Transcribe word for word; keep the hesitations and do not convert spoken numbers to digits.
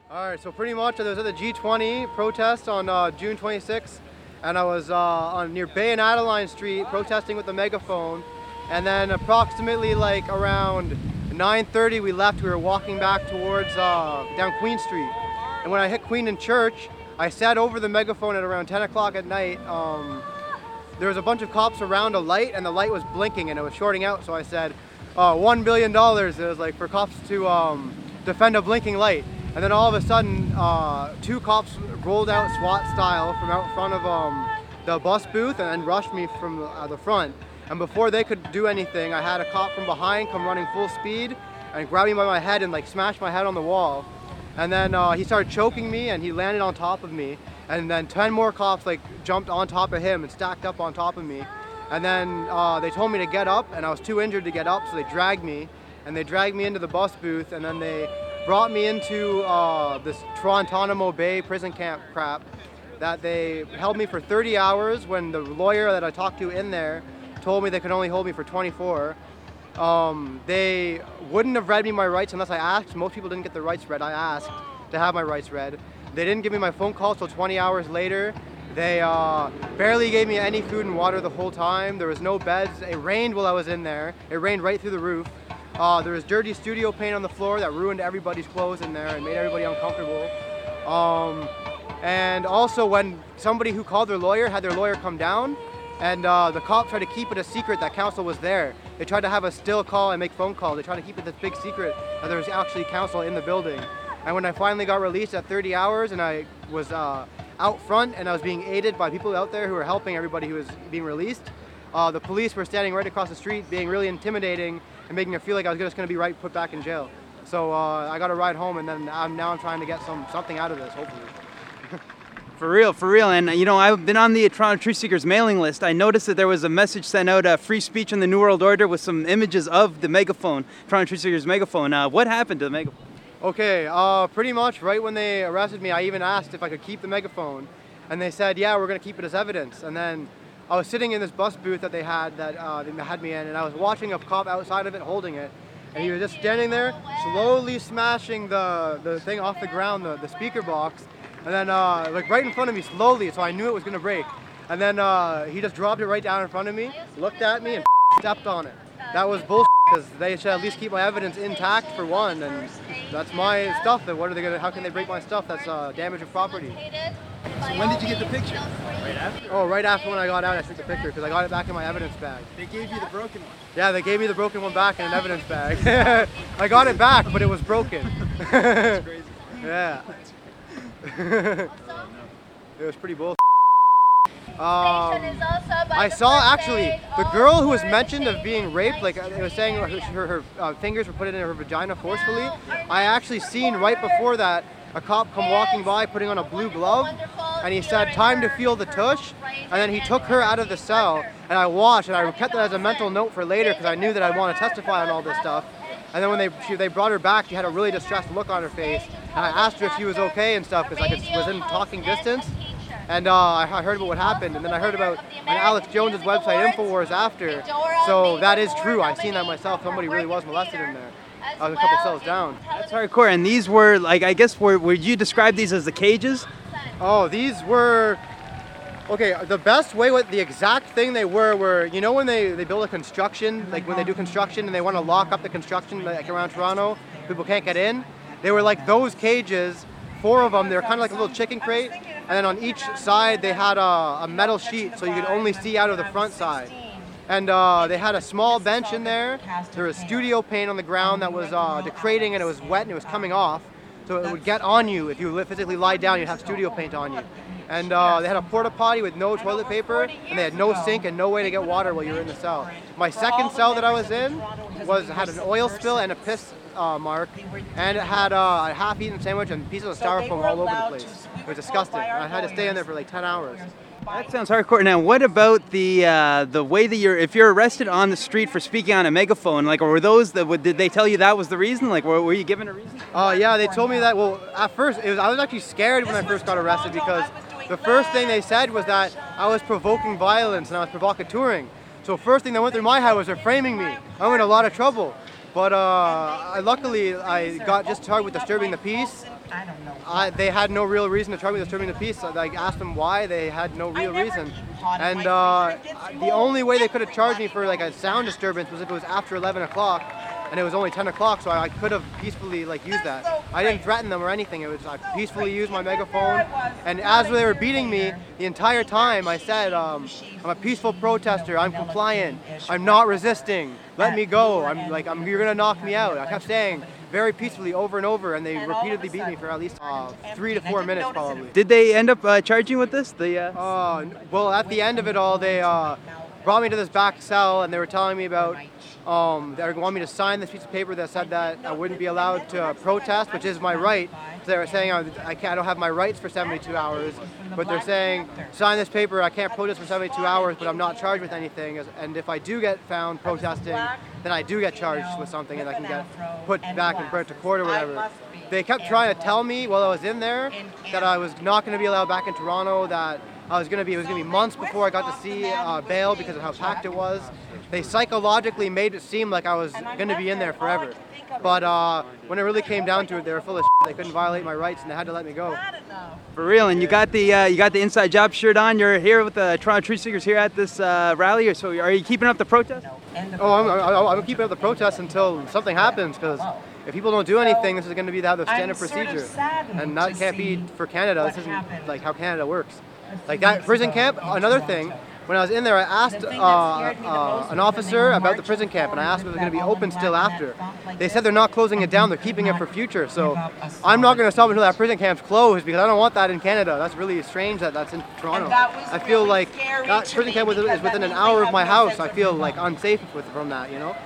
All right, so pretty much I was at the G twenty protest on uh, June twenty-sixth, and I was uh, on near Bay and Adeline Street protesting with a megaphone. And then approximately like around nine thirty, we left. We were walking back towards uh, down Queen Street, and when I hit Queen and Church, I sat over the megaphone at around ten o'clock at night. Um, there was a bunch of cops around a light, and the light was blinking and it was shorting out. So I said, uh, one billion dollars. It was like for cops to um, defend a blinking light. And then all of a sudden, uh, two cops rolled out SWAT style from out front of um, the bus booth and, and rushed me from the, uh, the front. And before they could do anything, I had a cop from behind come running full speed and grab me by my head and like smash my head on the wall. And then uh, he started choking me and he landed on top of me. And then ten more cops like jumped on top of him and stacked up on top of me. And then uh, they told me to get up, and I was too injured to get up, so they dragged me. And they dragged me into the bus booth, and then they brought me into uh, this Toronto Bay prison camp crap that they held me for thirty hours when the lawyer that I talked to in there told me they could only hold me for twenty-four. Um, they wouldn't have read me my rights unless I asked. Most people didn't get their rights read. I asked to have my rights read. They didn't give me my phone call till twenty hours later. They uh, barely gave me any food and water the whole time. There was no beds. It rained while I was in there. It rained right through the roof. Uh, there was dirty studio paint on the floor that ruined everybody's clothes in there and made everybody uncomfortable. Um, and also when somebody who called their lawyer had their lawyer come down, and uh, the cops tried to keep it a secret that counsel was there. They tried to have a still call and make phone calls. They tried to keep it this big secret that there was actually counsel in the building. And when I finally got released at thirty hours and I was uh, out front and I was being aided by people out there who were helping everybody who was being released, uh, the police were standing right across the street being really intimidating and making me feel like I was just going to be right put back in jail. So uh, I got a ride home, and then I'm, now I'm trying to get some something out of this, hopefully. For real, for real. And, you know, I've been on the Toronto Truth Seekers mailing list. I noticed that there was a message sent out, uh, free speech in the New World Order, with some images of the megaphone, Toronto Truth Seekers megaphone. Uh, what happened to the megaphone? Okay, uh, pretty much right when they arrested me, I even asked if I could keep the megaphone. And they said, yeah, we're going to keep it as evidence. And then I was sitting in this bus booth that they had, that uh, they had me in, and I was watching a cop outside of it holding it. And he was just standing there, slowly smashing the, the thing off the ground, the, the speaker box. And then, uh, like right in front of me, slowly, so I knew it was gonna break. And then uh, he just dropped it right down in front of me, looked at me, and stepped on it. That was bullshit, because they should at least keep my evidence intact for one, and that's my stuff. Then what are they gonna? How can they break my stuff? That's uh, damage of property. So when did you get the picture? Right after? Oh, right after when I got out, I took the picture because I got it back in my evidence bag. They gave you the broken one. Yeah, they gave me the broken one back in an evidence bag. I got it back, but it was broken. That's crazy. Yeah. It was pretty bull. Um, I saw actually the girl who was mentioned of being raped, like it was saying her, her, her uh, fingers were put in her vagina forcefully. I actually seen right before that a cop come walking by putting on a blue glove, and he said, time to feel the tush, and then he took her out of the cell, and I watched, and I kept that as a mental note for later because I knew that I'd want to testify on all this stuff. And then when they she, they brought her back, she had a really distressed look on her face, and I asked her if she was okay and stuff because I could, was in talking distance. And uh, I heard about what happened, and then I heard about on Alex Jones's website, Infowars, after. So that is true. I seen that myself. Somebody really was molested in there. I was a couple cells down. That's hardcore. And these were, like, I guess, were, would you describe these as the cages? Oh, these were, okay, the best way, what the exact thing they were, were, you know when they, they build a construction, like when they do construction and they want to lock up the construction, like around Toronto, people can't get in? They were like those cages, four of them. They were kind of like a little chicken crate. And then on each side, they had a, a metal sheet so you could only see out of the front side. And uh, they had a small bench in there. There was studio paint on the ground that was uh, degrading, and it was wet and it was coming off. So it would get on you. If you physically lie down, you'd have studio paint on you. And uh, they had a porta potty with no toilet paper, and they had no sink and no way to get water while you were in the cell. My second cell that I was in was had an oil spill and a piss uh, mark, and it had uh, a half-eaten sandwich and pieces of styrofoam all over the place. It was disgusting. And I had to stay in there for like ten hours. That sounds hardcore. Now, what about the uh, the way that you're, if you're arrested on the street for speaking on a megaphone, like, or were those that would, did they tell you that was the reason? Like, were, were you given a reason? Uh, yeah, they told me that. Well, at first, it was, I was actually scared when I first got arrested because the first thing they said was that I was provoking violence and I was provocateuring. So first thing that went through my head was they're framing me. I'm in a lot of trouble. But uh, I, luckily, I got just charged with disturbing the peace, I don't know. I, they had no real reason to charge me disturbing the peace. So I asked them why. They had no real never reason. eat pot in And my uh, freezer. It gets the mold. only way they could have Every charged me bloody for like a sound disturbance was if it was after eleven o'clock, and it was only ten o'clock. So I, I could have peacefully like used that. That's so I didn't crazy. threaten them or anything. It was I peacefully crazy. used my And then megaphone. there I was, And as they were forty beating me, years later, the entire time I said, um, "I'm a peaceful protester. I'm compliant. I'm not resisting. Let me go. I'm like I'm. You're gonna knock me out." I kept saying very peacefully over and over, and they And all of a repeatedly beat me sudden, for at least uh, empty. three to I four didn't minutes notice it. probably. Did they end up uh, charging with this? The uh... Uh, n- well, at the end of it all, they uh, brought me to this back cell, and they were telling me about. Um, they wanted me to sign this piece of paper that said that I wouldn't be allowed to protest, which is my right. So they were saying I, I, can't, I don't have my rights for seventy-two hours, but they're saying sign this paper. I can't protest for seventy-two hours, but I'm not charged with anything. As- And if I do get found protesting, then I do get charged with something, and I can get put back and brought to court or whatever. They kept trying to tell me while I was in there that I was not going to be allowed back in Toronto. That I was going to be. It was going to be months before I got to see uh, bail because of how packed it was. They psychologically made it seem like I was going to be in there forever. But uh, when it really came down to it, they were full of shit. They couldn't violate my rights, and they had to let me go. For real, and you got the uh, you got the Inside Job shirt on. You're here with the Toronto Truth Seekers here at this uh, rally. So are you keeping up the protest? Oh, I'm, I'm, I'm keeping up the protest until something happens, because if people don't do anything, this is going to be how the standard I'm sort of procedure, saddened and that to can't be see for Canada. what This isn't happened like how Canada works. a Like few that weeks prison ago camp. in Another Toronto. thing, when I was in there, I asked The thing uh, that scared me the uh, most an was officer when they were about the marching prison camp, and I asked if it was going to be forward, open that still woman after. had fought like They this. said they're not closing it down; they're keeping it for future. So I'm not going to stop until that prison camp's closed, because I don't want that in Canada. That's really strange that that's in Toronto. that was I feel really like scary that to prison me camp was, because is that within an means hour they of my have no house. sense I of feel control. like unsafe with from that, you know.